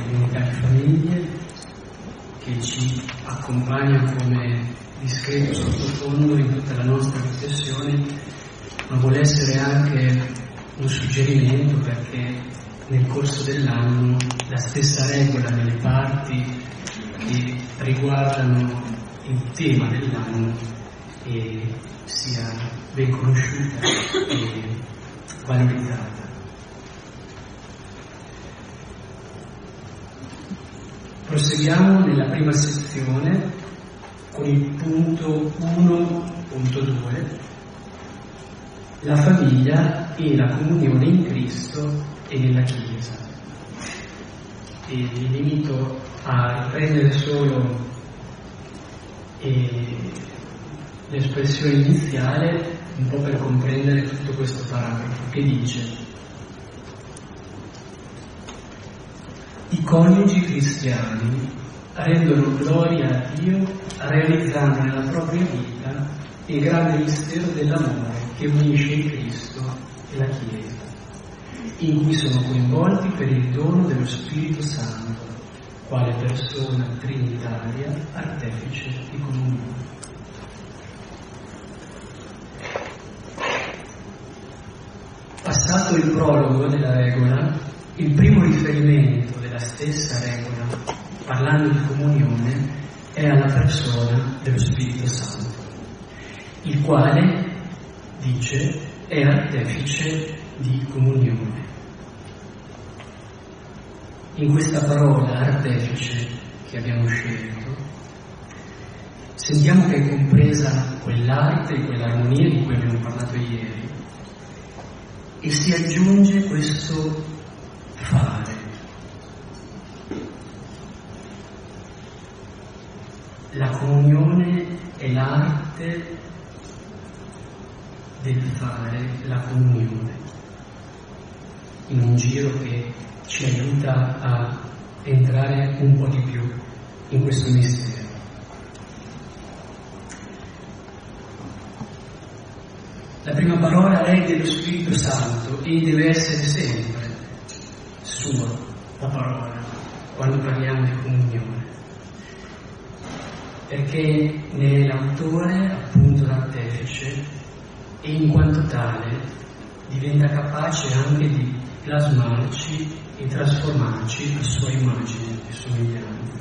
dell'unità di famiglie, che ci accompagna come discreto sottofondo in tutta la nostra riflessione, ma vuole essere anche un suggerimento, perché nel corso dell'anno la stessa regola nelle parti che riguardano il tema dell'anno sia ben conosciuta e valorizzata. Proseguiamo nella prima sezione con il punto 1.2, la famiglia e la comunione in Cristo e nella Chiesa. E mi limito a riprendere solo l'espressione iniziale, un po' per comprendere tutto questo paragrafo, che dice: i coniugi cristiani rendono gloria a Dio realizzando nella propria vita il grande mistero dell'amore che unisce in Cristo e la Chiesa, in cui sono coinvolti per il dono dello Spirito Santo, quale persona trinitaria, artefice di comunione. Passato il prologo della regola, il primo riferimento della stessa regola, parlando di comunione, è alla persona dello Spirito Santo, il quale, dice, è artefice di comunione. In questa parola artefice che abbiamo scelto, sentiamo che è compresa quell'arte e quell'armonia di cui abbiamo parlato ieri, e si aggiunge questo fare. La comunione è l'arte del fare la comunione, in un giro che ci aiuta a entrare un po' di più in questo mistero. La prima parola è dello Spirito Santo e deve essere sempre sua la parola quando parliamo di comunione, perché ne è l'autore, appunto l'artefice, e in quanto tale diventa capace anche di plasmarci e trasformarci a sua immagine e somiglianza.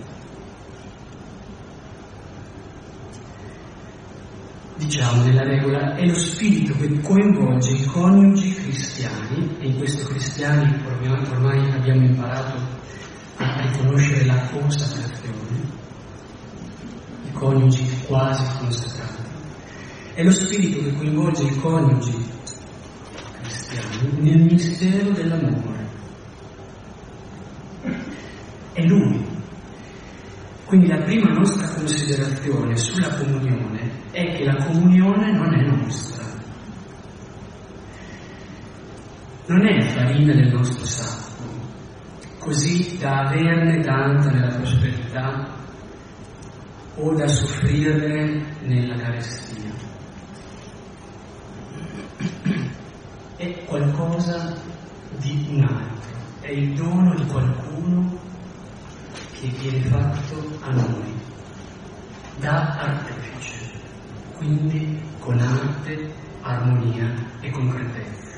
Diciamo nella regola, è lo spirito che coinvolge i coniugi cristiani, e in questo cristiani ormai abbiamo imparato a riconoscere la consacrazione, i coniugi quasi consacrati. È lo spirito che coinvolge i coniugi cristiani nel mistero dell'amore. È Lui. Quindi la prima nostra considerazione sulla comunione è che la comunione non è nostra, non è farina del nostro sacco, così da averne tanta nella prosperità o da soffrirne nella carestia. È qualcosa di un altro, è il dono di qualcuno che viene fatto a noi da artefice, quindi con arte, armonia e concretezza.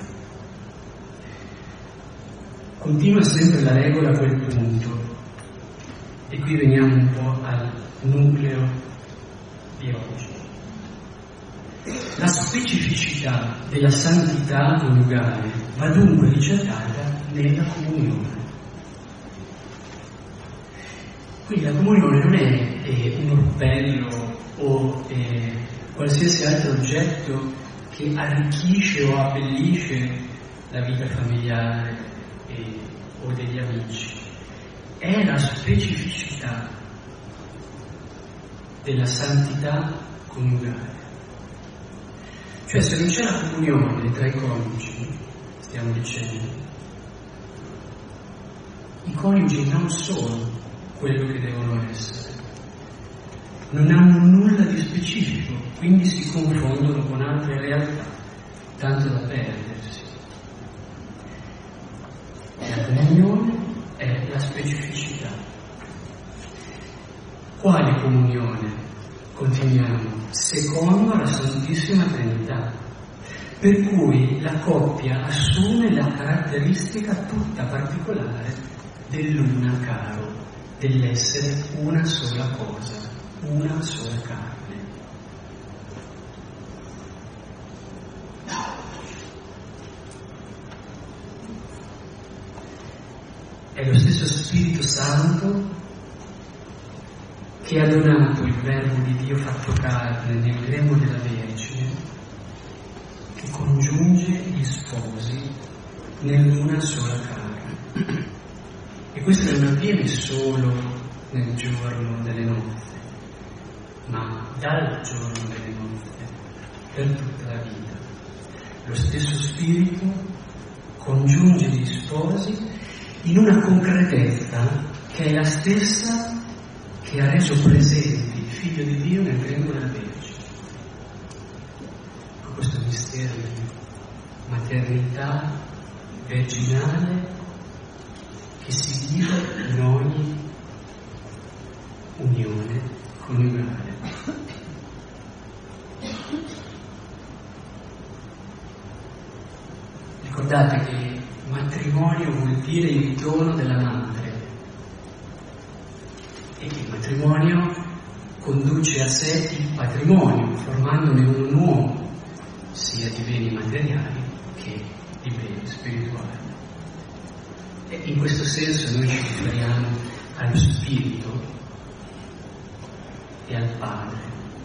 Continua sempre la regola a quel punto, e qui veniamo un po' al nucleo di oggi. La specificità della santità coniugale va dunque ricercata nella comunione. Quindi la comunione non è un orpello o qualsiasi altro oggetto che arricchisce o abbellisce la vita familiare o degli amici. È la specificità della santità coniugale. Cioè, se non c'è la comunione tra i coniugi, stiamo dicendo, i coniugi non sono quello che devono essere, non hanno nulla di specifico, quindi si confondono con altre realtà, tanto da perdersi. La comunione è la specificità. Quale comunione? Continuiamo, secondo la Santissima Trinità, per cui la coppia assume la caratteristica tutta particolare dell'una caro, dell'essere una sola cosa, una sola carne. È lo stesso Spirito Santo che ha donato il Verbo di Dio fatto carne nel grembo della Vergine, che congiunge gli sposi nell'una sola carne. E questo non avviene solo nel giorno delle nozze, ma dal giorno delle nozze, per tutta la vita. Lo stesso Spirito congiunge gli sposi in una concretezza che è la stessa che ha reso presente il Figlio di Dio nel grembo della Vergine. Questo mistero di maternità virginale che si vive in ogni unione coniugale. Ricordate che matrimonio vuol dire il dono della madre e che il matrimonio conduce a sé il patrimonio, formandone uno nuovo, sia di beni materiali che di beni spirituali. E in questo senso noi ci riferiamo allo Spirito e al Padre,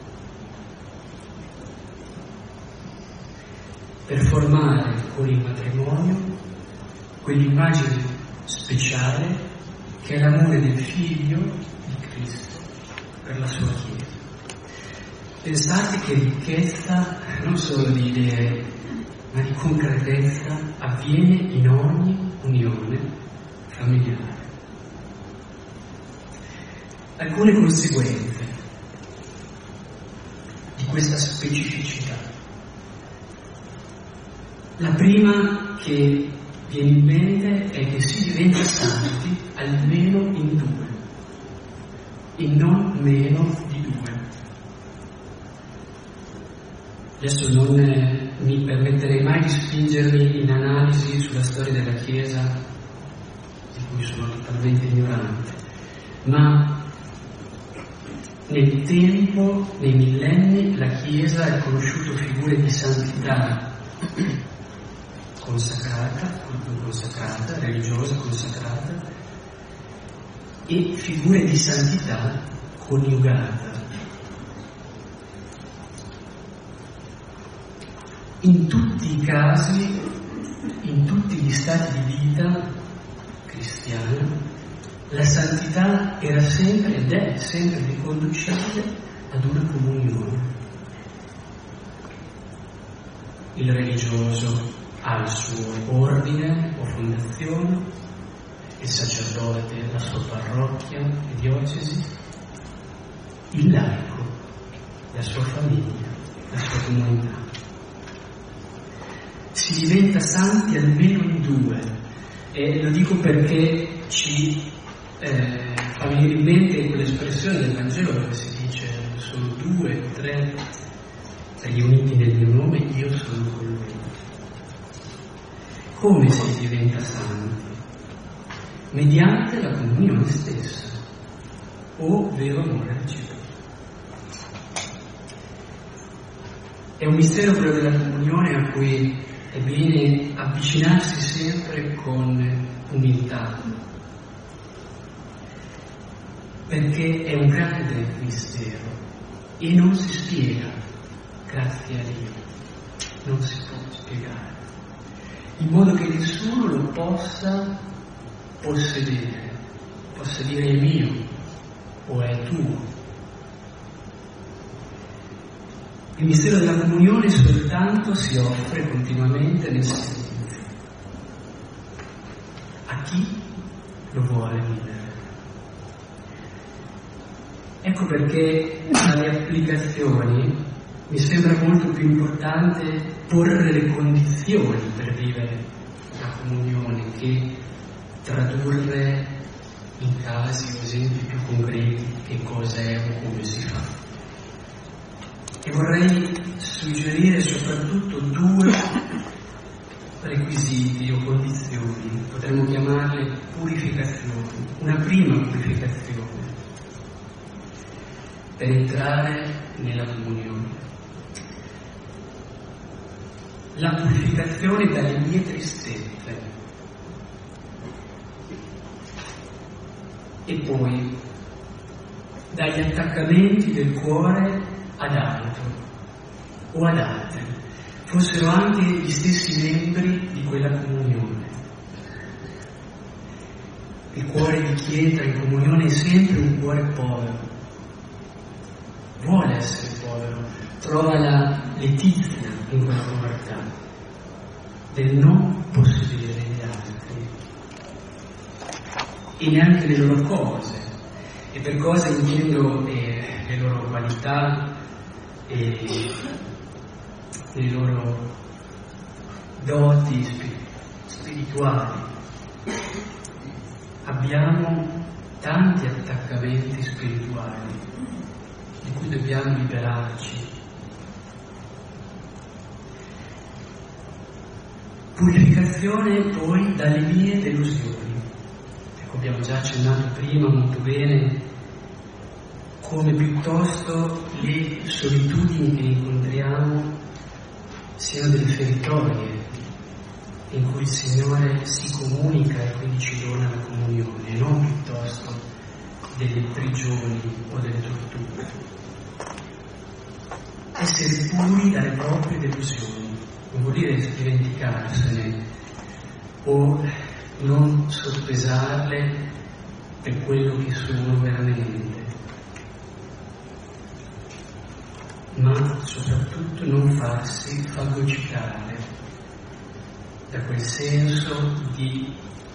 per formare con il matrimonio quell'immagine speciale che è l'amore del Figlio di Cristo per la sua Chiesa. Pensate che ricchezza non solo di idee, ma di concretezza avviene in ogni unione familiare. Alcune conseguenze di questa specificità. La prima che viene in mente è che si diventa santi almeno in due, e non meno di due. Adesso non mi permetterei mai di spingermi in analisi sulla storia della Chiesa, di cui sono totalmente ignorante, ma nel tempo, nei millenni, la Chiesa ha conosciuto figure di santità consacrata, religiosa consacrata, e figure di santità coniugata. In tutti i casi, in tutti gli stati di vita cristiana, la santità era sempre ed è sempre riconducibile ad una comunione. Il religioso ha il suo ordine o fondazione, il sacerdote la sua parrocchia e diocesi, il laico la sua famiglia, la sua comunità. Si diventa santi almeno in due, e lo dico perché ci fa venire in mente quell'espressione del Vangelo dove si dice: sono due o tre riuniti nel mio nome, io sono con loro. Come si diventa santi? Mediante la comunione stessa, o vero amore reciproco. È un mistero quello della comunione a cui è bene avvicinarsi sempre con umiltà, perché è un grande mistero e non si spiega, grazie a Dio, non si può spiegare, in modo che nessuno lo possa possedere, possa dire è mio o è tuo. Il mistero della comunione soltanto si offre continuamente nel silenzio a chi lo vuole vivere. Ecco perché dalle applicazioni mi sembra molto più importante porre le condizioni per vivere la comunione che tradurre in casi o esempi più concreti che cosa è o come si fa. E vorrei suggerire soprattutto 2 requisiti o condizioni, potremmo chiamarle purificazioni. Una prima purificazione per entrare nella comunione. La purificazione dalle mie tristezze e poi dagli attaccamenti del cuore ad altro o ad altri, fossero anche gli stessi membri di quella comunione. Il cuore di chi entra in comunione è sempre un cuore povero, vuole essere povero, trova la letizia in quella povertà del non possedere gli altri e neanche le loro cose. E per cose intendo le loro qualità e le loro doti spirituali. Abbiamo tanti attaccamenti spirituali di cui dobbiamo liberarci. Purificazione poi dalle mie delusioni. Ecco, abbiamo già accennato prima molto bene come piuttosto le solitudini che incontriamo siano delle feritoie in cui il Signore si comunica e quindi ci dona la comunione, non piuttosto delle prigioni o delle torture. Essere puri dalle proprie delusioni non vuol dire dimenticarsene o non soppesarle per quello che sono veramente, ma soprattutto non farsi fagocitare da quel senso di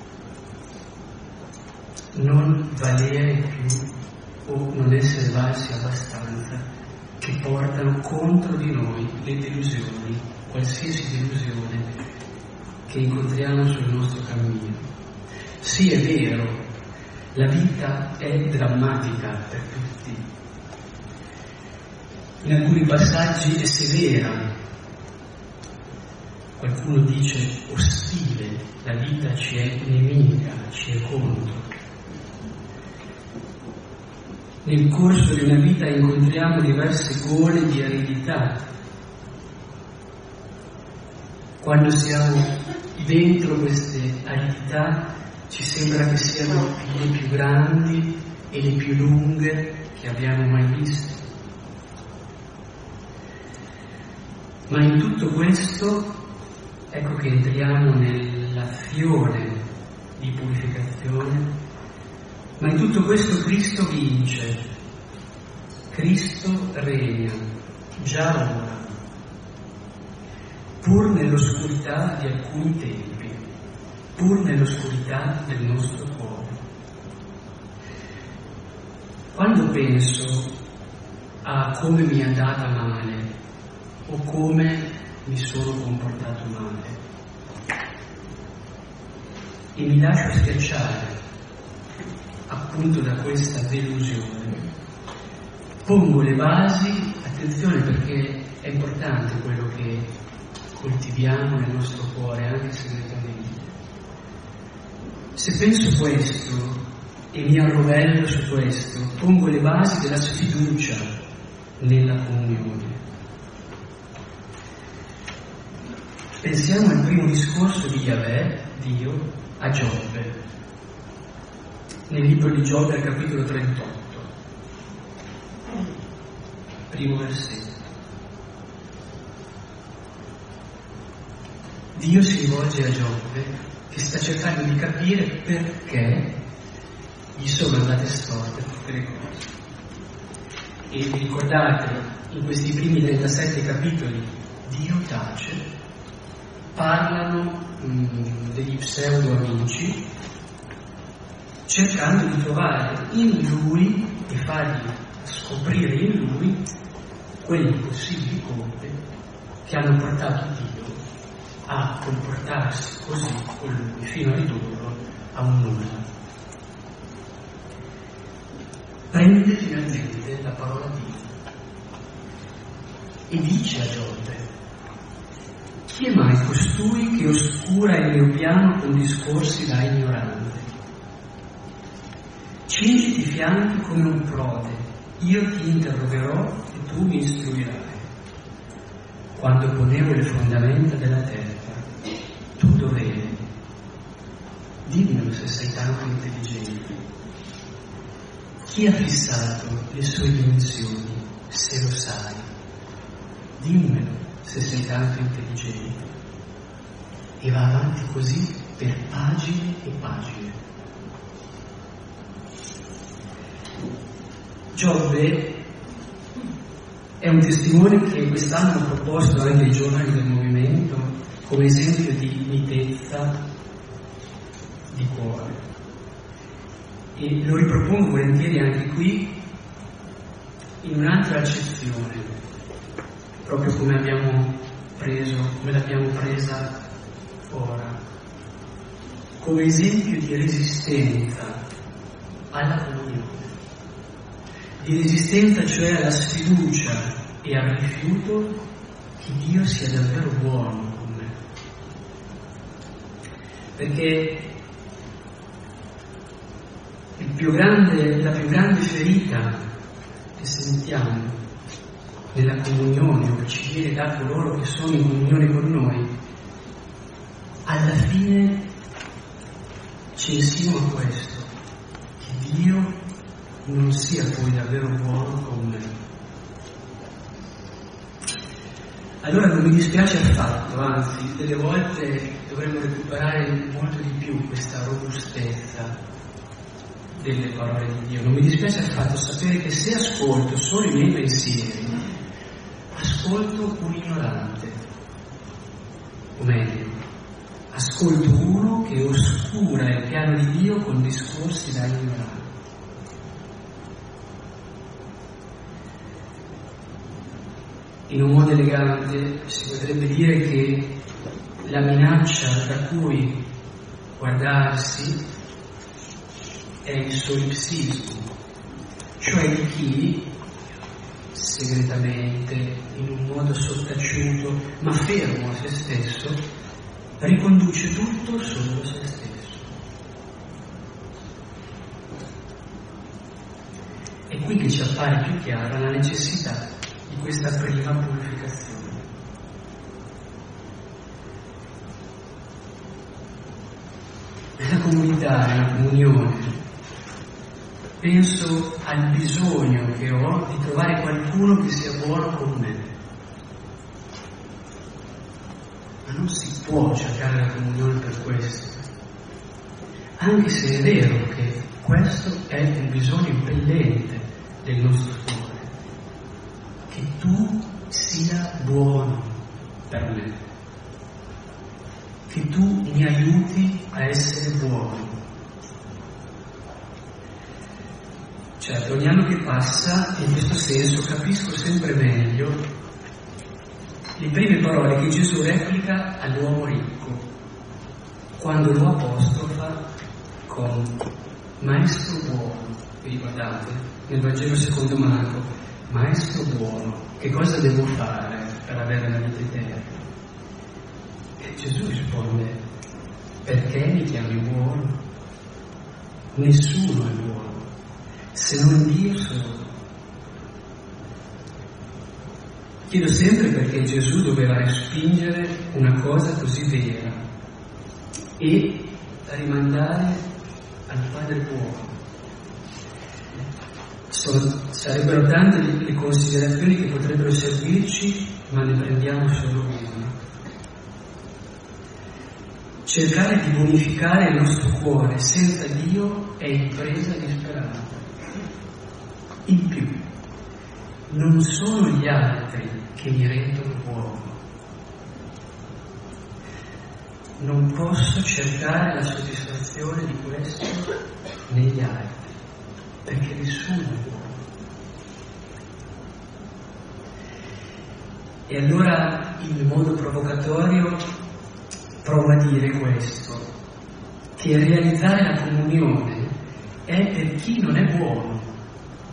non valere più o non essere valsi abbastanza, che portano contro di noi le delusioni, qualsiasi delusione che incontriamo sul nostro cammino. Sì, è vero, la vita è drammatica per tutti. In alcuni passaggi è severa, qualcuno dice ostile, la vita ci è nemica, ci è contro. Nel corso di una vita incontriamo diverse gole di aridità. Quando siamo dentro queste aridità ci sembra che siano le più grandi e le più lunghe che abbiamo mai visto. Ma in tutto questo, ecco che entriamo nell'azione di purificazione, ma in tutto questo Cristo vince, Cristo regna, già ora, pur nell'oscurità di alcuni tempi, pur nell'oscurità del nostro cuore. Quando penso a come mi è andata male, o come mi sono comportato male e mi lascio schiacciare appunto da questa delusione, pongo le basi, attenzione perché è importante quello che coltiviamo nel nostro cuore anche segretamente. Se penso questo e mi arrovello su questo, pongo le basi della sfiducia nella comunione. Pensiamo al primo discorso di Yahweh, Dio, a Giobbe, nel libro di Giobbe, al capitolo 38, primo versetto. Dio si rivolge a Giobbe che sta cercando di capire perché gli sono andate storte tutte le cose. E vi ricordate, in questi primi 37 capitoli Dio tace, parlano degli pseudo-amici, cercando di trovare in lui e fargli scoprire in lui quelle possibili colpe che hanno portato Dio a comportarsi così con lui fino a ridurlo a un nulla. prende finalmente la parola di Dio e dice a Giobbe: chi è mai costui che oscura il mio piano con discorsi da ignorante? Cingiti i fianchi come un prode, io ti interrogerò e tu mi istruirai. Quando ponevo le fondamenta della terra, tu dovevi. Dimmelo se sei tanto intelligente. Chi ha fissato le sue dimensioni, se lo sai? Dimmelo se sei tanto intelligente. E va avanti così per pagine e pagine. Giobbe è un testimone che quest'anno ha proposto anche ai giovani del movimento come esempio di mitezza di cuore. E lo ripropongo volentieri anche qui in un'altra accezione, proprio come l'abbiamo presa ora, come esempio di resistenza alla comunione, di resistenza cioè alla sfiducia e al rifiuto che Dio sia davvero buono con me. Perché la più grande ferita che sentiamo nella comunione o che ci viene da coloro che sono in comunione con noi, alla fine ci insinua questo, che Dio non sia poi davvero buono con me. Allora non mi dispiace affatto, anzi delle volte dovremmo recuperare molto di più questa robustezza delle parole di Dio. Non mi dispiace affatto sapere che se ascolto solo i miei pensieri, ascolto un ignorante, o meglio, ascolto uno che oscura il piano di Dio con discorsi da ignorare. In un modo elegante si potrebbe dire che la minaccia da cui guardarsi è il solipsismo, cioè di chi segretamente, in un modo sottaciuto ma fermo a se stesso, riconduce tutto solo a se stesso. È qui che ci appare più chiara la necessità di questa prima purificazione. Nella comunità, nella comunione, penso al bisogno che ho di trovare qualcuno che sia buono con me. Ma non si può cercare la comunione per questo, anche se è vero che questo è un bisogno impellente del nostro cuore, che tu sia buono per me, che tu mi aiuti a essere buono. Certo, ogni anno che passa, in questo senso, capisco sempre meglio le prime parole che Gesù replica all'uomo ricco, quando lo apostrofa con Maestro buono. Vi ricordate? Nel Vangelo secondo Marco, Maestro buono, che cosa devo fare per avere la vita eterna? E Gesù risponde: perché mi chiami buono? Nessuno è buono, se non Dio solo. Chiedo sempre perché Gesù doveva respingere una cosa così vera e rimandare al Padre buono. Sarebbero tante le considerazioni che potrebbero servirci, ma ne prendiamo solo una. Cercare di bonificare il nostro cuore senza Dio è impresa disperata. In più, non sono gli altri che mi rendono buono. Non posso cercare la soddisfazione di questo negli altri, perché nessuno è buono. E allora, in modo provocatorio, provo a dire questo, che realizzare la comunione è per chi non è buono,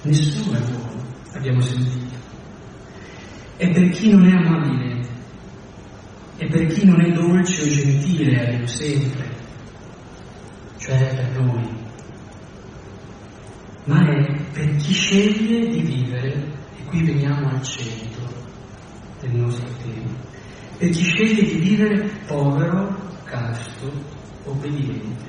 Nessuno è buono, abbiamo sentito. E per chi non è amabile, e per chi non è dolce o gentile, arrivo sempre, cioè per noi, ma è per chi sceglie di vivere, e qui veniamo al centro del nostro tema, per chi sceglie di vivere povero, casto, obbediente.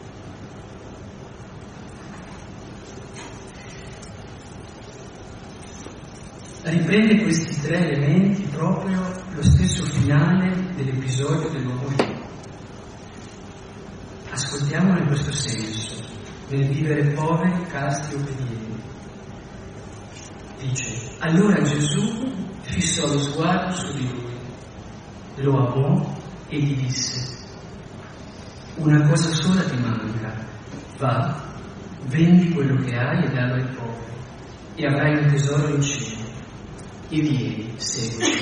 Riprende questi tre elementi proprio lo stesso finale dell'episodio dell'uomo libero. Ascoltiamolo in questo senso, nel vivere poveri, casti, obbedienti. Dice: allora Gesù fissò lo sguardo su di lui, lo amò e gli disse: una cosa sola ti manca, va, vendi quello che hai e dallo ai poveri, e avrai un tesoro in cielo. E vieni, seguimi.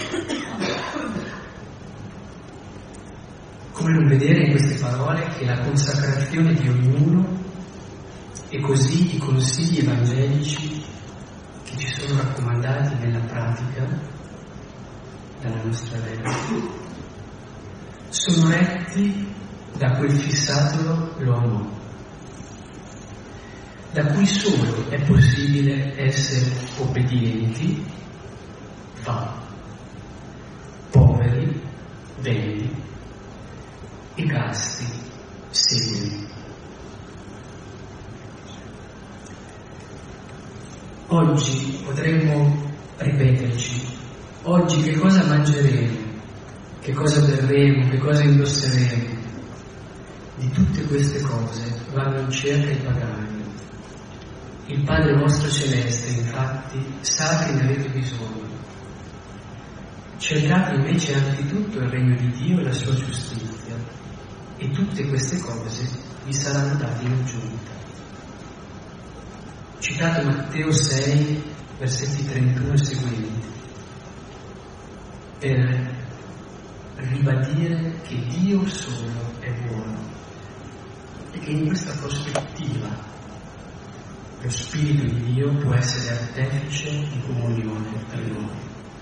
Come non vedere in queste parole che la consacrazione di ognuno e così i consigli evangelici che ci sono raccomandati nella pratica dalla nostra vita sono retti da quel fissatolo lo amò, da cui solo è possibile essere obbedienti. Va, poveri, vendi, e casti, seguimi. Oggi potremmo ripeterci: oggi che cosa mangeremo, che cosa berremo, che cosa indosseremo. Di tutte queste cose vanno in cerca i pagani. Il Padre vostro celeste, infatti, sa che ne avete bisogno. Cercate invece anzitutto il regno di Dio e la sua giustizia, e tutte queste cose vi saranno date in aggiunta. Citate Matteo 6, versetti 31 e seguenti, per ribadire che Dio solo è buono e che in questa prospettiva lo Spirito di Dio può essere artefice di comunione per noi.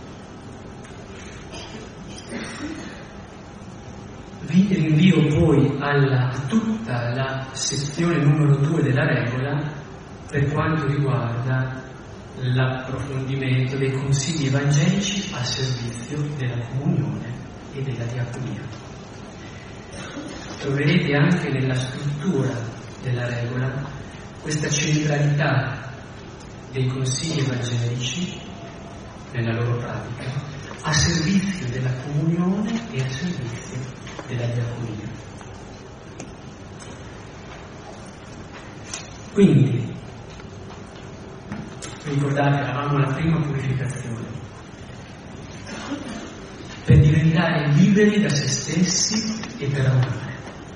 Vi rinvio poi a tutta la sezione numero 2 della regola per quanto riguarda l'approfondimento dei consigli evangelici a servizio della comunione e della diaconia. Troverete anche nella struttura della regola questa centralità dei consigli evangelici nella loro pratica a servizio della comunione e a servizio della diaconia. Quindi, ricordate, eravamo alla prima purificazione, per diventare liberi da se stessi e per amare.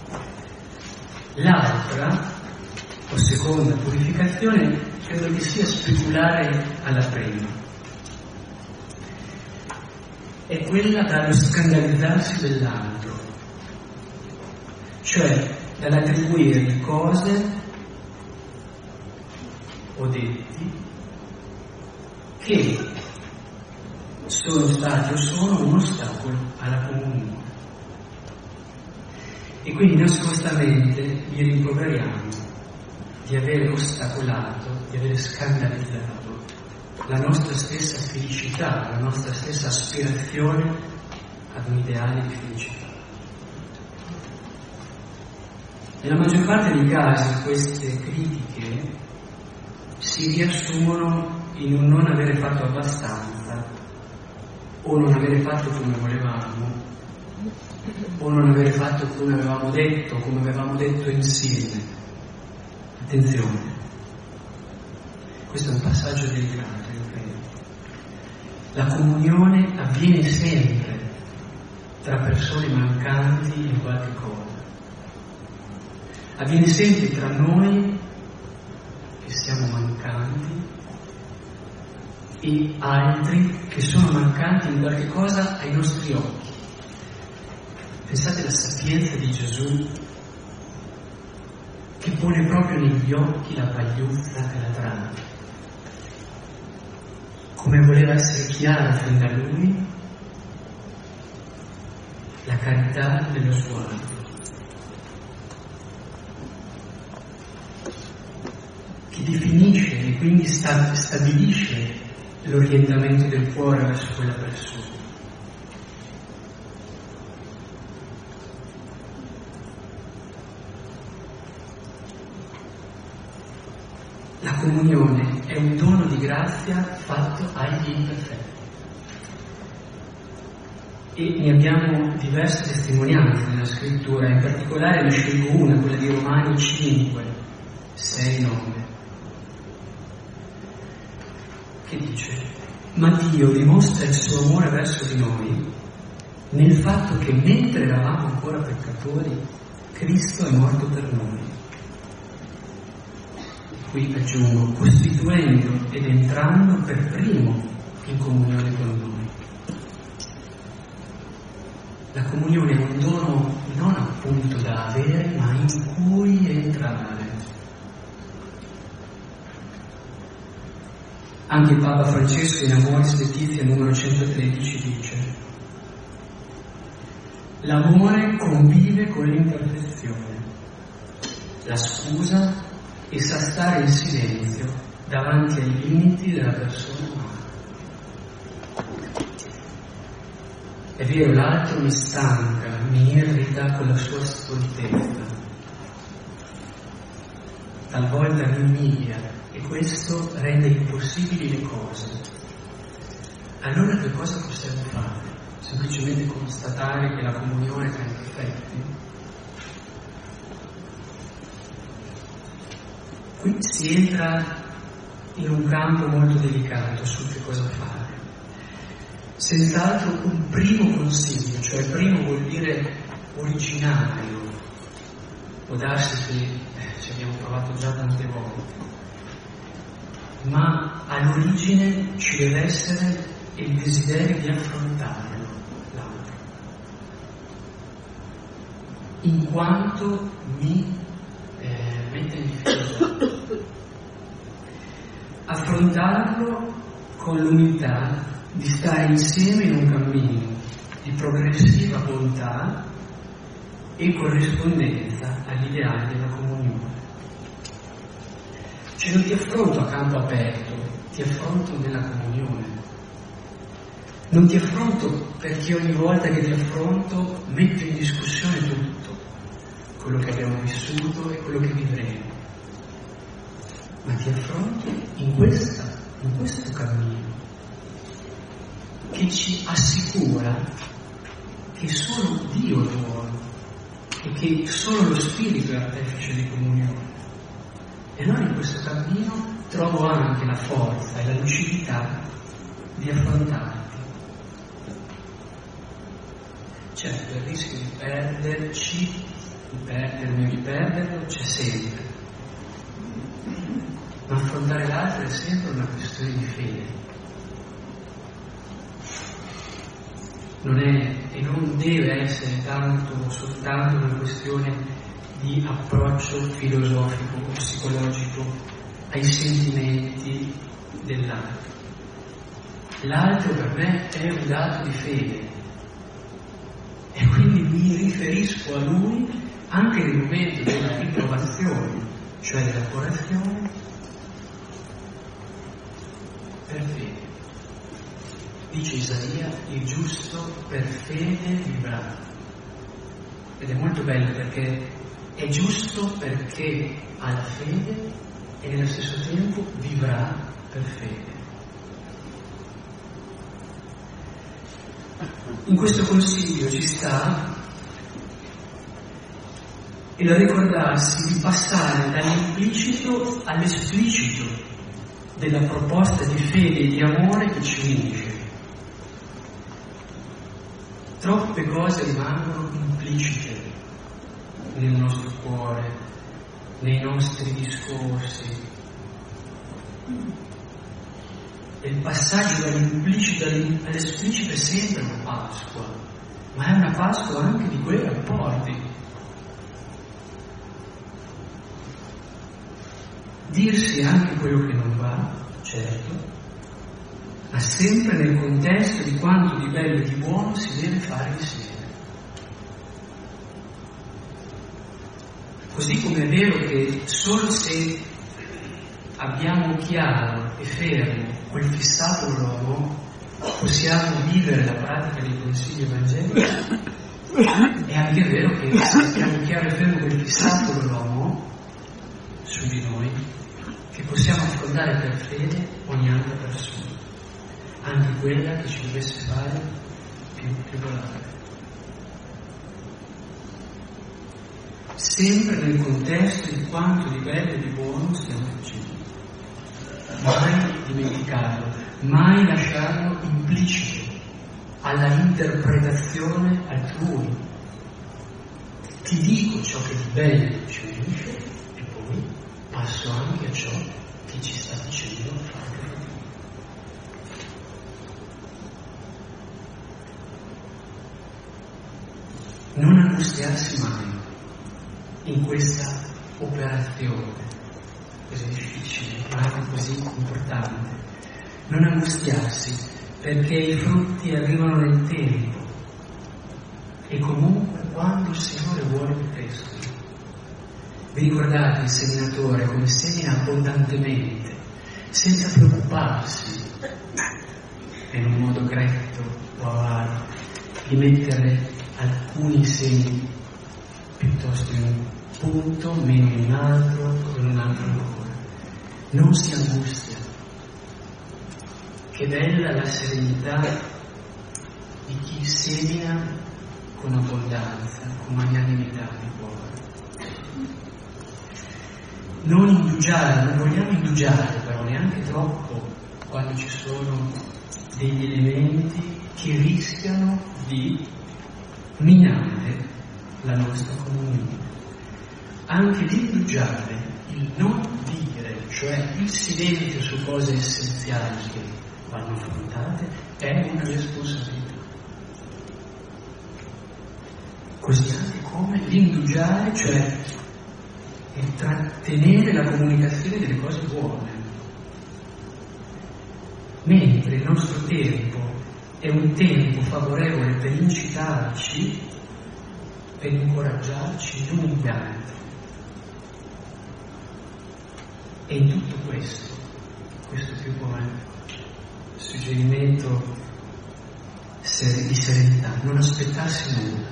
L'altra, o seconda purificazione, credo che sia speculare alla prima. È quella dallo scandalizzarsi dell'altro, cioè dall'attribuire cose o detti che sono stati o sono un ostacolo alla comunione. E quindi nascostamente li rimproveriamo di avere ostacolato, di avere scandalizzato la nostra stessa felicità, la nostra stessa aspirazione ad un ideale di felicità. Nella maggior parte dei casi queste critiche si riassumono in un non avere fatto abbastanza, o non avere fatto come volevamo, o non avere fatto come avevamo detto insieme. Attenzione, questo è un passaggio delicato, io credo. La comunione avviene sempre tra persone mancanti in qualche cosa. Avviene sempre tra noi che siamo mancanti e altri che sono mancanti in qualche cosa ai nostri occhi. Pensate alla sapienza di Gesù che pone proprio negli occhi la pagliuzza e la trama come voleva essere chiaro fin da lui, la carità dello sguardo. Che definisce e quindi stabilisce l'orientamento del cuore verso quella persona. La comunione è un dono di grazia fatto agli imperfetti. E ne abbiamo diverse testimonianze nella scrittura, in particolare ne scelgo una, quella di Romani 5, 6, 9, che dice: ma Dio dimostra il suo amore verso di noi nel fatto che mentre eravamo ancora peccatori, Cristo è morto per noi. Qui aggiungo, costituendo ed entrando per primo in comunione con noi. La comunione è un dono non appunto da avere, ma in cui entrare. Anche Papa Francesco in Amoris Laetitia numero 113 dice: l'amore convive con l'imperfezione, la scusa e sa stare in silenzio davanti ai limiti della persona umana. È vero, l'altro mi stanca, mi irrita con la sua stoltezza, talvolta mi umilia e questo rende impossibili le cose. Allora che cosa possiamo fare? Semplicemente constatare che la comunione ha i difetti? Qui si entra in un campo molto delicato sul che cosa fare. Senz'altro un primo consiglio, cioè primo vuol dire originario, può darsi che ci abbiamo provato già tante volte, ma all'origine ci deve essere il desiderio di affrontarlo, l'altro, in quanto mi mette in difficoltà. Affrontarlo con l'umiltà di stare insieme in un cammino di progressiva bontà e corrispondenza all'ideale della comunione. Cioè non ti affronto a campo aperto, ti affronto nella comunione. Non ti affronto perché ogni volta che ti affronto metto in discussione tutto, quello che abbiamo vissuto e quello che vivremo. Ma ti affronto in questo cammino che ci assicura che solo Dio è buono e che solo lo Spirito è artefice di comunione. E allora in questo cammino trovo anche la forza e la lucidità di affrontarti. Certo, il rischio di perderci, di perdermi o di perderlo, c'è sempre. Ma affrontare l'altro è sempre una questione di fede. Non è e non deve essere soltanto una questione di approccio filosofico o psicologico ai sentimenti dell'altro. L'altro per me è un dato di fede e quindi mi riferisco a lui anche nel momento della riprovazione, cioè della correzione, per fede. Dice Isaia, il giusto per fede vivrà. Ed è molto bello perché è giusto perché ha la fede e nello stesso tempo vivrà per fede. In questo consiglio ci sta il ricordarsi di passare dall'implicito all'esplicito della proposta di fede e di amore che ci unisce. Troppe cose rimangono implicite nel nostro cuore, nei nostri discorsi. E il passaggio dall'implicito all'esplicito è sempre una Pasqua, ma è una Pasqua anche di quei rapporti. Dirsi anche quello che non va, certo, ma sempre nel contesto di quanto di bello e di buono si deve fare insieme. Così come è vero che solo se abbiamo chiaro e fermo quel fissato l'uomo, possiamo vivere la pratica dei consigli evangelici, è anche vero che se abbiamo chiaro e fermo quel fissato l'uomo su di noi, che possiamo affrontare per fede ogni altra persona, anche quella che ci dovesse fare più volare. Sempre nel contesto di quanto di bello e di buono stiamo facendo. Mai dimenticarlo, mai lasciarlo implicito alla interpretazione altrui. Ti dico ciò che di bello ci unisce e poi passo anche a ciò che ci sta dicendo fare. Non angustiarsi mai in questa operazione così difficile, ma anche così importante. Non angustiarsi perché i frutti arrivano nel tempo e comunque quando il Signore vuole che crescono. Vi ricordate il seminatore come semina abbondantemente, senza preoccuparsi, in un modo gretto o avaro, di mettere alcuni semi piuttosto in un punto, meno in un altro, in un altro ancora. Non si angustia. Che bella la serenità di chi semina con abbondanza, con magnanimità di cuore. Non indugiare, non vogliamo indugiare però neanche troppo quando ci sono degli elementi che rischiano di minare la nostra comunione. Anche l'indugiare, il non dire, cioè il silenzio su cose essenziali che vanno affrontate, è una responsabilità. Così anche come l'indugiare, cioè il trattenere la comunicazione delle cose buone. Mentre il nostro tempo è un tempo favorevole per incitarci, per incoraggiarci l'un gli altri. E in tutto questo più come suggerimento di serenità, non aspettarsi nulla.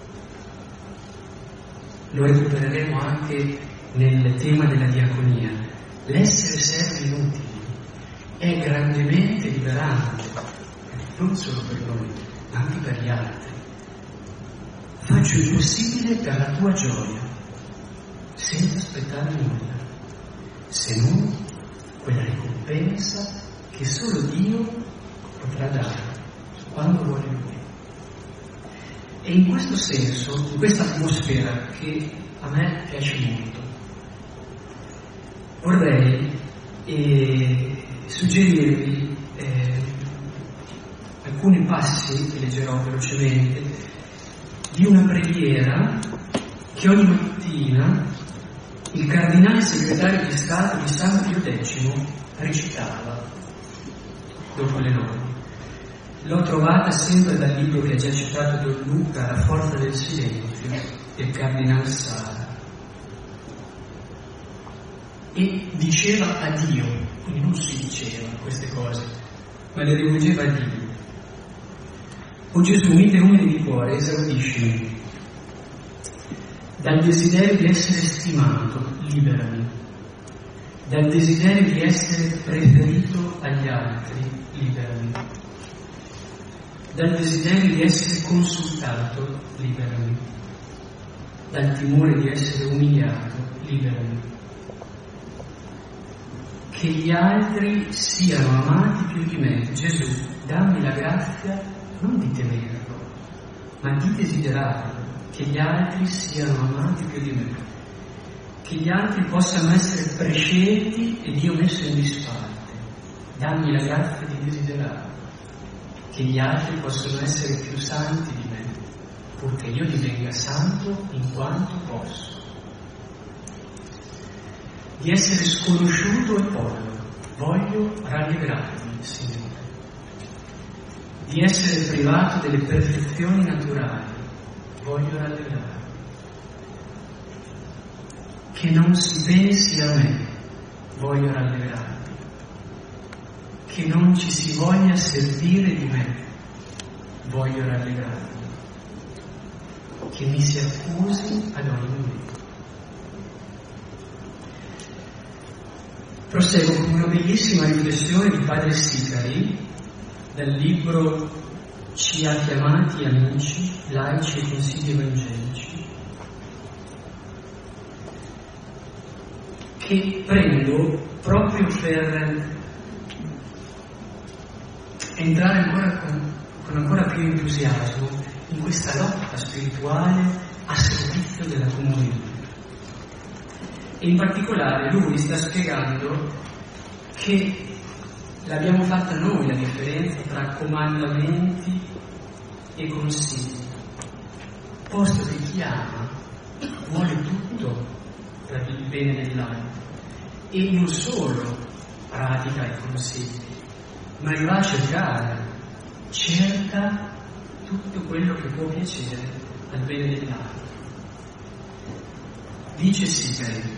Lo recupereremo anche nel tema della diaconia. L'essere servi inutili è grandemente liberante, non solo per noi, ma anche per gli altri. Faccio il possibile per la tua gioia, senza aspettare nulla, se non quella ricompensa che solo Dio potrà dare quando vuole Lui. E in questo senso, in questa atmosfera che a me piace molto, vorrei suggerirvi alcuni passi che leggerò velocemente di una preghiera che ogni mattina il cardinale segretario di Stato di San Pio X recitava dopo le lodi. L'ho trovata sempre dal libro che ha già citato Don Luca, La forza del silenzio, del cardinale Sara. E diceva a Dio, quindi non si diceva queste cose, ma le rivolgeva a Dio. O Gesù, mite umili di cuore, esaudiscimi. Dal desiderio di essere stimato, liberami. Dal desiderio di essere preferito agli altri, liberami. Dal desiderio di essere consultato, liberami. Dal timore di essere umiliato, liberami. Che gli altri siano amati più di me. Gesù, dammi la grazia non di temerlo, ma di desiderarlo, che gli altri siano amati più di me, che gli altri possano essere prescelti ed io messo in disparte. Dammi la grazia di desiderarlo, che gli altri possano essere più santi di me, purché io divenga santo in quanto posso. Di essere sconosciuto e povero, voglio rallegrarmi, Signore, di essere privato delle perfezioni naturali, voglio rallegrarmi. Che non si pensi a me, voglio rallegrarmi. Che non ci si voglia servire di me, voglio rallegrarmi. Che mi si accusi ad ogni momento. Proseguo con una bellissima riflessione di padre Sicari dal libro Ci ha chiamati amici, laici e consigli evangelici, che prendo proprio per entrare ancora con ancora più entusiasmo in questa lotta spirituale a servizio della comunione. E in particolare lui sta spiegando che l'abbiamo fatta noi la differenza tra comandamenti e consigli, posto che chi ama vuole tutto per il bene dell'altro e non solo pratica i consigli, ma li va a cerca tutto quello che può piacere al bene dell'altro. Dice Sicari: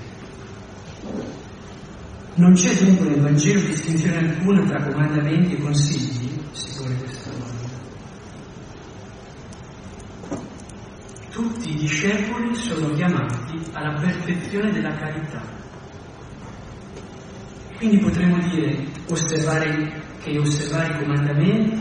non c'è dunque nel Vangelo distinzione alcuna tra comandamenti e consigli, si pone questa domanda. Tutti i discepoli sono chiamati alla perfezione della carità. Quindi potremmo dire osservare i comandamenti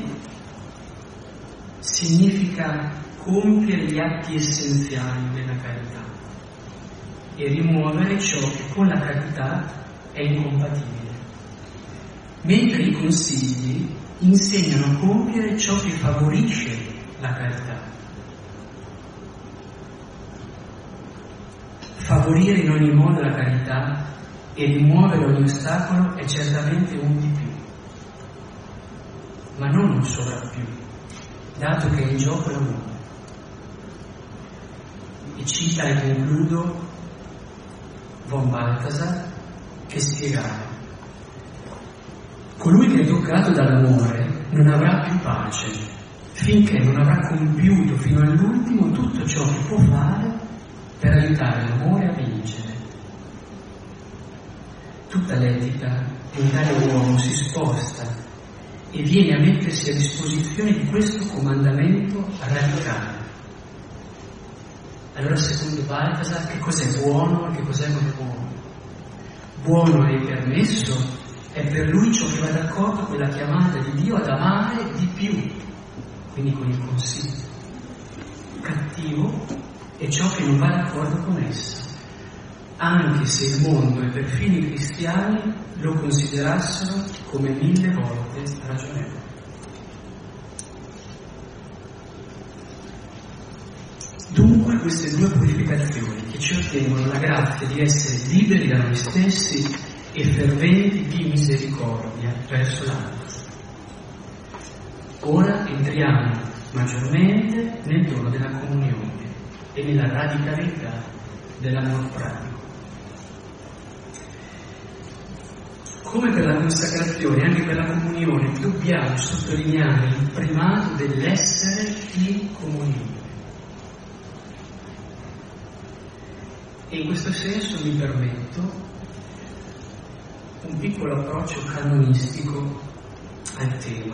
significa compiere gli atti essenziali della carità e rimuovere ciò che con la carità è incompatibile, mentre i consigli insegnano a compiere ciò che favorisce la carità. Favorire in ogni modo la carità e rimuovere ogni ostacolo è certamente un di più, ma non un sovrappiù, dato che è in gioco l'amore. E cita e concludo von Balthasar, che spiegava: colui che è toccato dall'amore non avrà più pace finché non avrà compiuto fino all'ultimo tutto ciò che può fare per aiutare l'amore a vincere. Tutta l'etica di un tale uomo si sposta e viene a mettersi a disposizione di questo comandamento radicale. Allora, secondo Balthasar, che cos'è buono e che cos'è non buono? Buono e permesso è per lui ciò che va d'accordo con la chiamata di Dio ad amare di più, quindi con il consiglio. Cattivo è ciò che non va d'accordo con essa, anche se il mondo e perfino i cristiani lo considerassero come 1000 volte ragionevole. Dunque queste due purificazioni che ci ottengono la grazia di essere liberi da noi stessi e ferventi di misericordia verso l'altro. Ora entriamo maggiormente nel dono della comunione e nella radicalità dell'amor pratico. Come per la consacrazione, anche per la comunione dobbiamo sottolineare il primato dell'essere in comunione. E in questo senso mi permetto un piccolo approccio canonistico al tema,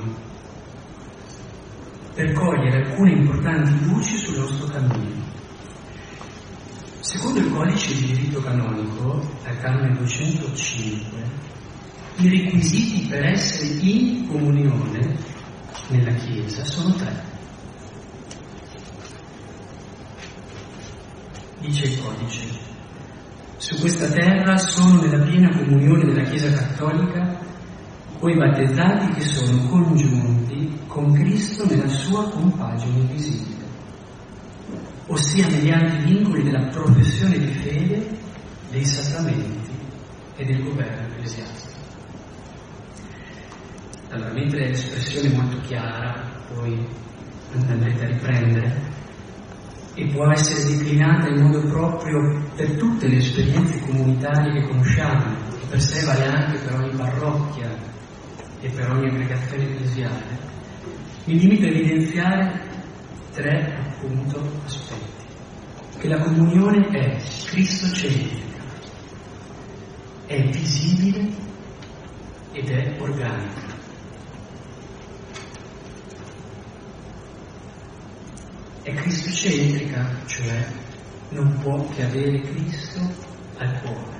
per cogliere alcune importanti luci sul nostro cammino. Secondo il codice di diritto canonico, al canone 205, i requisiti per essere in comunione nella Chiesa sono 3. Dice il codice: su questa terra sono nella piena comunione della Chiesa Cattolica quei battezzati che sono congiunti con Cristo nella sua compagine invisibile, ossia mediante i vincoli della professione di fede, dei sacramenti e del governo ecclesiastico. Allora, mentre l'espressione è molto chiara, poi andrete a riprendere, e può essere declinata in modo proprio per tutte le esperienze comunitarie che conosciamo, che per sé vale anche per ogni parrocchia e per ogni aggregazione ecclesiale, Mi limito a evidenziare 3 appunto aspetti. Che la comunione è cristocentrica, è visibile ed è organica. È cristocentrica, cioè non può che avere Cristo al cuore,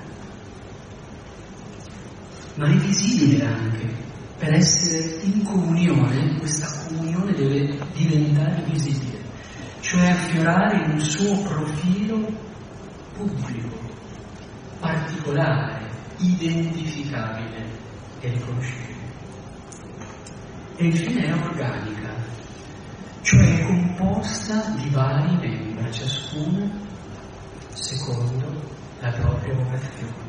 ma è visibile anche. Per essere in comunione, questa comunione deve diventare visibile, cioè affiorare in un suo profilo pubblico, particolare, identificabile e riconoscibile. E infine è organica, cioè è composta di vari membri, ciascuno secondo la propria vocazione.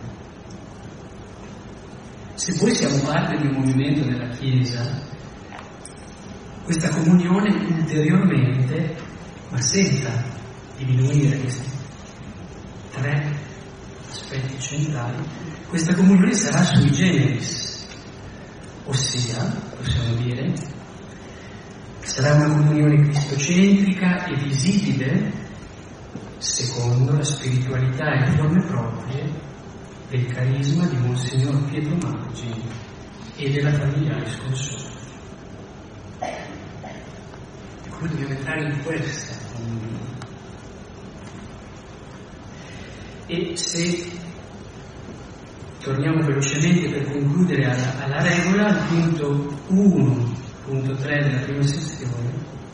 Se poi siamo parte di un movimento della Chiesa, questa comunione ulteriormente, ma senza diminuire questi 3 aspetti centrali, questa comunione sarà sui generis, ossia, possiamo dire, sarà una comunione cristocentrica e visibile secondo la spiritualità e le forme proprie del carisma di Monsignor Pietro Maggi e della familiare sconsorte. E come dobbiamo entrare in questa comunione? E se torniamo velocemente per concludere alla regola, al punto 1.3 della prima sezione,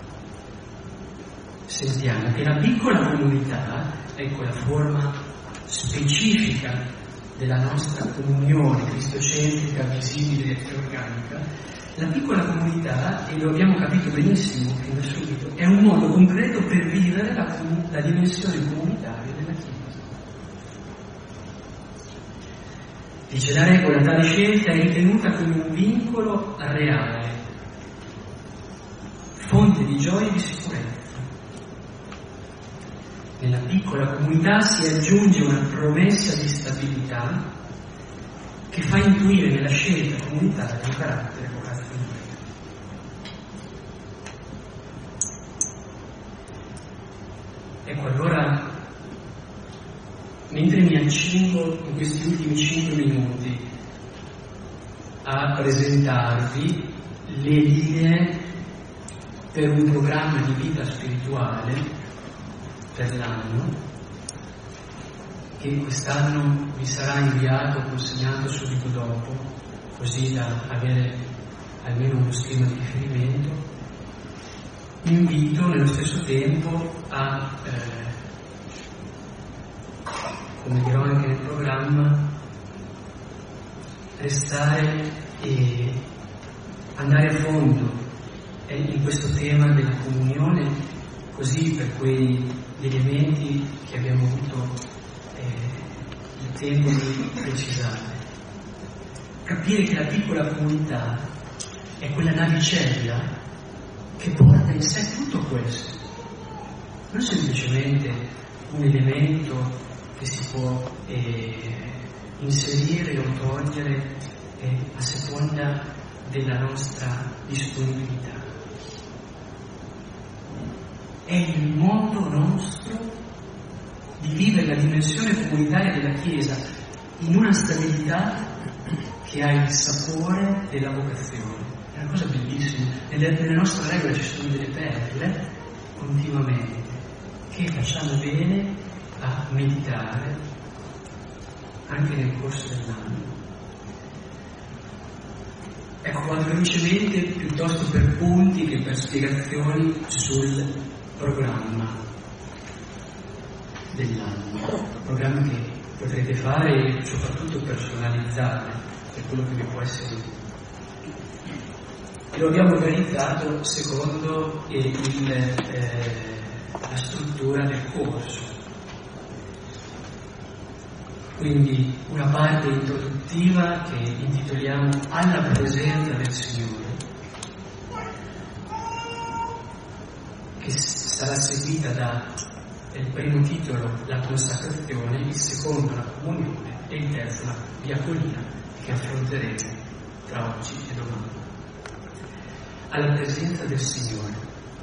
sentiamo che la piccola comunità, ecco la forma specifica della nostra comunione cristocentrica, visibile e organica, la piccola comunità, e lo abbiamo capito benissimo fin da subito, è un modo concreto per vivere la dimensione comunitaria della Chiesa. Dice la regola, tale scelta è ritenuta come un vincolo reale, fonte di gioia e di sicurezza. Nella piccola comunità si aggiunge una promessa di stabilità che fa intuire nella scelta comunitaria un carattere vocazionale. Ecco, allora, mentre mi accingo in questi ultimi 5 minuti a presentarvi le linee per un programma di vita spirituale per l'anno, che quest'anno vi sarà inviato, consegnato subito dopo, così da avere almeno uno schema di riferimento, invito nello stesso tempo a, come dirò anche nel programma, restare e andare a fondo in questo tema della comunione, così per quei elementi che abbiamo avuto il tempo di precisare. Capire che la piccola comunità è quella navicella che porta in sé tutto questo, non semplicemente un elemento che si può inserire o togliere a seconda della nostra disponibilità. È il modo nostro di vivere la dimensione comunitaria della Chiesa in una stabilità che ha il sapore della vocazione. È una cosa bellissima. Nelle nostre regole ci sono delle perle continuamente che facciamo bene a meditare anche nel corso dell'anno. Ecco, vado velocemente piuttosto per punti che per spiegazioni sul programma dell'anno, programma che potrete fare e soprattutto personalizzare per quello che vi può essere utile. E lo abbiamo organizzato secondo la struttura del corso. Quindi una parte introduttiva che intitoliamo Alla presenza del Signore, che sarà seguita dal primo titolo la consacrazione, il secondo la comunione e il terzo la diaconia, che affronteremo tra oggi e domani. alla presenza del Signore.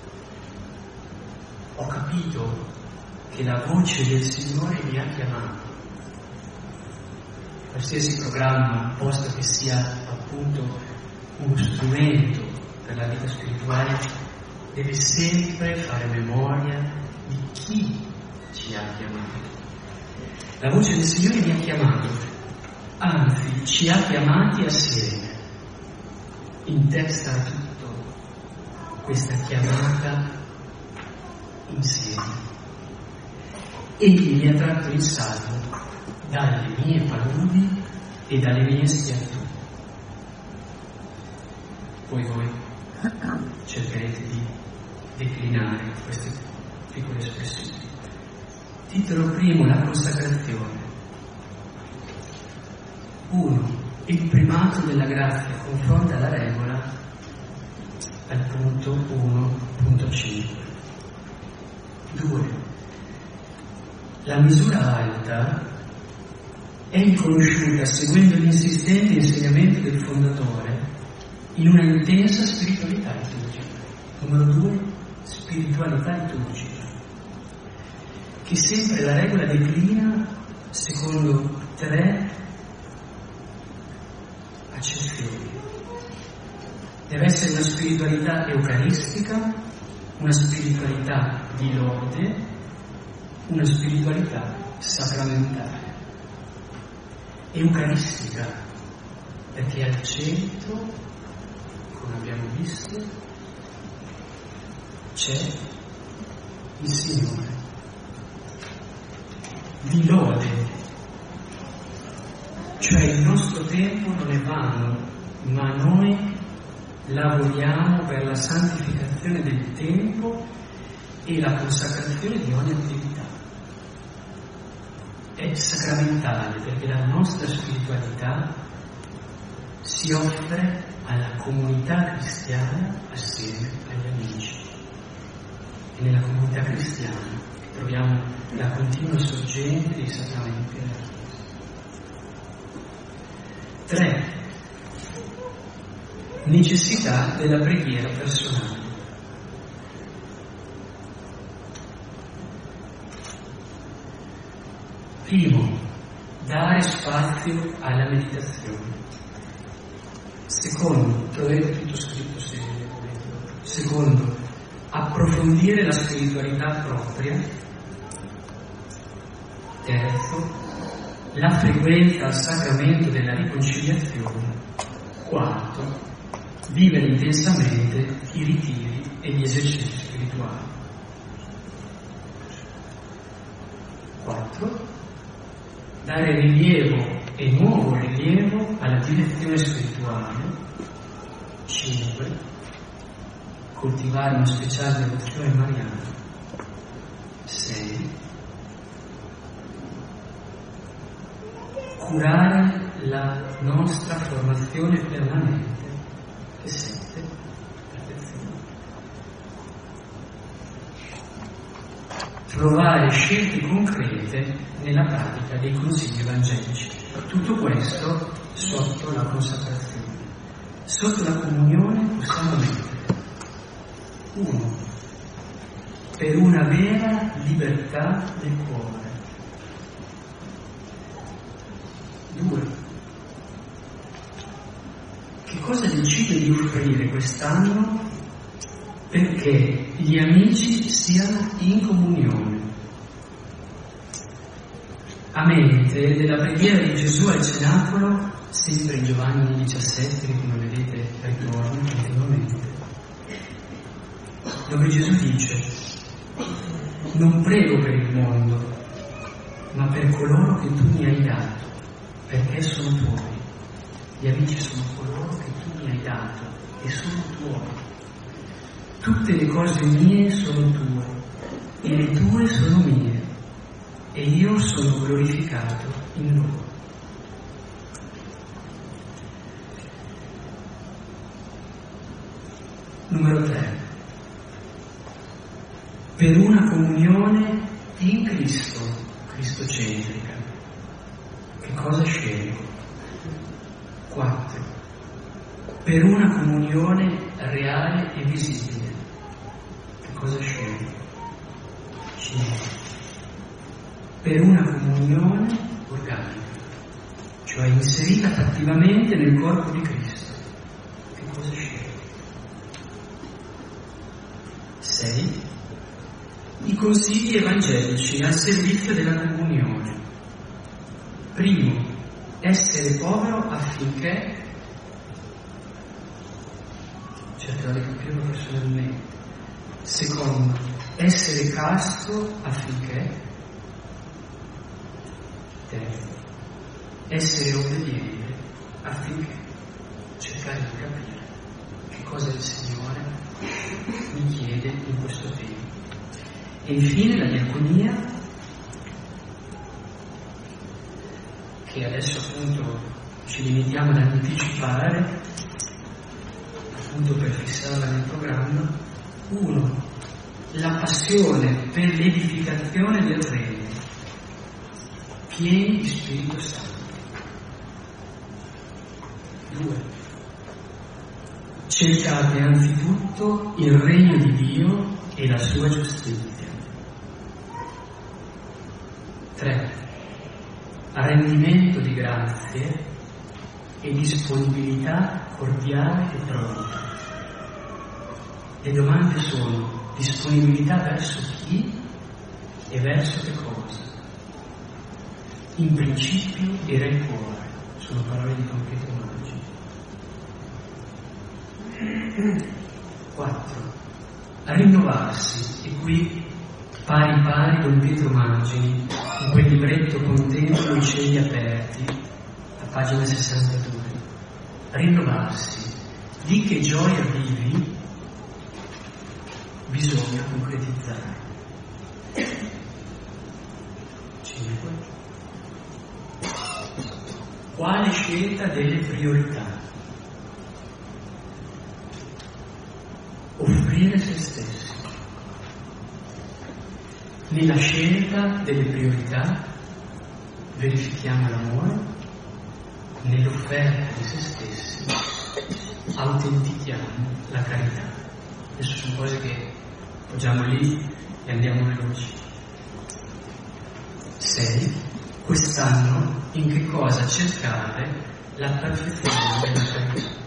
Ho capito che la voce del Signore mi ha chiamato. Qualsiasi programma, posto che sia appunto uno strumento per la vita spirituale, deve sempre fare memoria di chi ci ha chiamato. La voce del Signore mi ha chiamato, anzi ci ha chiamati assieme. In testa a tutto questa chiamata insieme. Egli mi ha tratto in salvo dalle mie paludi e dalle mie schiavitù. Poi voi cercherete di declinare queste piccole espressioni. Titolo primo, la consacrazione. 1. Il primato della grazia confronta la regola al punto 1.5. 2. La misura alta è riconosciuta seguendo l'insistente insegnamento del fondatore in una intensa spiritualità liturgica. Numero 2, spiritualità liturgica, che sempre la regola declina secondo 3 accezioni. Deve essere una spiritualità eucaristica, una spiritualità di lode, una spiritualità sacramentale. Eucaristica, perché al centro, come abbiamo visto, c'è il Signore. Di lode, cioè il nostro tempo non è vano, ma noi lavoriamo per la santificazione del tempo e la consacrazione di ogni attività. È sacramentale perché la nostra spiritualità si offre alla comunità cristiana assieme agli amici. E nella comunità cristiana troviamo la continua sorgente dei sacramenti della Chiesa. 3. Necessità della preghiera personale. Primo, dare spazio alla meditazione. Secondo, troverete tutto scritto se volete. Secondo, approfondire la spiritualità propria. Terzo, la frequenza al sacramento della riconciliazione. Quarto, vivere intensamente i ritiri e gli esercizi spirituali. 4. Dare rilievo e nuovo rilievo alla direzione spirituale. 5. Coltivare una speciale devozione mariana. 6. Curare la nostra formazione permanente. E 7. Perfezione. Trovare scelte concrete nella pratica dei consigli evangelici. Tutto questo sotto la consacrazione. Sotto la comunione possiamo mettere 1. Per una vera libertà del cuore. 2. Che cosa decide di offrire quest'anno perché gli amici siano in comunione? A mente della preghiera di Gesù al cenacolo, sempre in Giovanni 17, come vedete ritorno continuamente, dove Gesù dice: non prego per il mondo, ma per coloro che tu mi hai dato, perché sono tuoi. Gli amici sono coloro che tu mi hai dato e sono tuoi. Tutte le cose mie sono tue e le tue sono mie e io sono glorificato in loro. Numero 3. Per una comunione in Cristo, cristocentrica. Che cosa scelgo? 4. per una comunione reale e visibile. Che cosa sceglie? Per una comunione organica, cioè inserita fattivamente nel corpo di Cristo. Che cosa sceglie? 6. I consigli evangelici al servizio della comunione. Primo, essere povero affinché, cercherò di capirlo personalmente. Secondo, essere casto affinché. Terzo, essere obbediente affinché. Cercare di capire che cosa il Signore mi chiede in questo tempo. E infine la diaconia, che adesso appunto ci limitiamo ad anticipare, appunto per fissarla nel programma. 1. La passione per l'edificazione del Regno, pieni di Spirito Santo. 2. Cercate anzitutto il regno di Dio e la sua giustizia. 3. Rendimento di grazie e disponibilità cordiale e pronta. Le domande sono: disponibilità verso chi e verso che cosa? In principio era il cuore, sono parole di Don Pietro Maggi. 4. Rinnovarsi, e qui pari pari Don Pietro Maggi, in quel libretto Contemplo i cieli aperti, a pagina 62. Rinnovarsi, di che gioia vivi, bisogna concretizzare. 5. Quale scelta delle priorità? Offrire se stessi. Nella scelta delle priorità verifichiamo l'amore, nell'offerta di se stessi autentichiamo la carità. Adesso sono cose che poggiamo lì e andiamo veloci. 6. Quest'anno in che cosa cercare la perfezione della carità?